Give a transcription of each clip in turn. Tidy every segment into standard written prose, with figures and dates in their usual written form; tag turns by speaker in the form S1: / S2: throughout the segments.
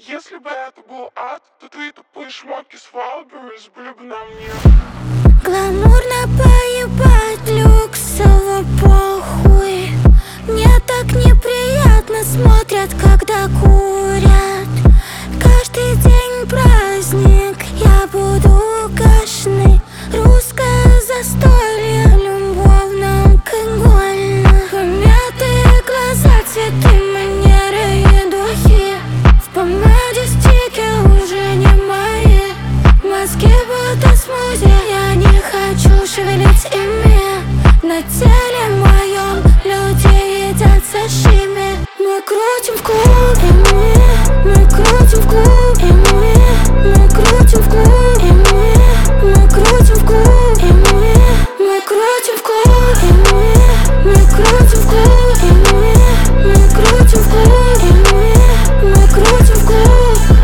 S1: Если бы это был ад, то твои тупые шмотки с Wildberries были бы на мне.
S2: Гламурно поебать, люксово похуй. Мне так неприятно смотрят, когда курят. Каждый день праздник, я буду кашной. Русское застолье, любовно-алкогольно. Помятые глаза, цветы, манеры и духи. В помаде стики уже не мои. Мозги будто смузи, я не хочу шевелить ими. На теле моем люди едят сашими. Мы крутим в клубе, мы крутим в клубе, мы крутим в клубе, мы крутим в клубе, мы крутим в клубе, мы крутим в клубе, мы крутим в клубе, мы крутим в клубе.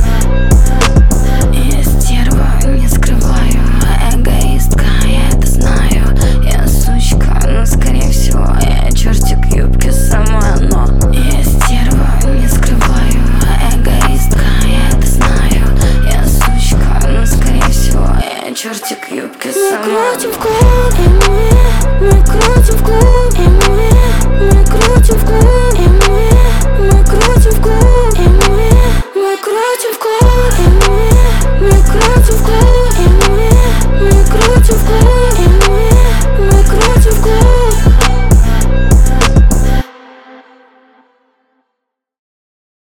S2: Я стерва, не скрываю, эгоистка, я это знаю. Я сучка, но скорее всего я чертик юбки сама, но я стерва, не скрываю, эгоистка, я это знаю. Я сучка, но скорее всего я чертик юбки сама. Мы крутим в клубе, мы крутим в клубе.